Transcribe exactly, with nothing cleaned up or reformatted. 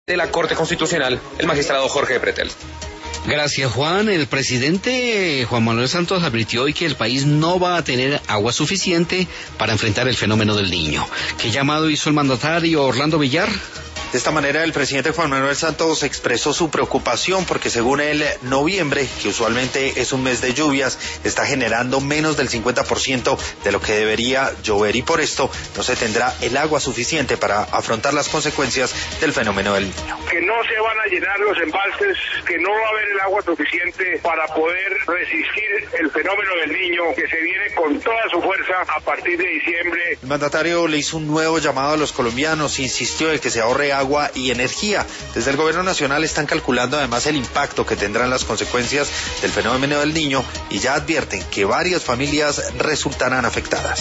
de la Corte Constitucional, el magistrado Jorge Pretel. Gracias, Juan. El presidente Juan Manuel Santos advirtió hoy que el país no va a tener agua suficiente para enfrentar el fenómeno del Niño. ¿Qué llamado hizo el mandatario Orlando Villar? De esta manera, el presidente Juan Manuel Santos expresó su preocupación porque según él, noviembre, que usualmente es un mes de lluvias, está generando menos del cincuenta por ciento de lo que debería llover y por esto no se tendrá el agua suficiente para afrontar las consecuencias del fenómeno del Niño. Que no se van a llenar los embalses, que no va a haber el agua suficiente para poder resistir el fenómeno del Niño que se viene con toda su fuerza a partir de diciembre. El mandatario le hizo un nuevo llamado a los colombianos, insistió en que se ahorre agua agua y energía. Desde el gobierno nacional están calculando además el impacto que tendrán las consecuencias del fenómeno del Niño y ya advierten que varias familias resultarán afectadas.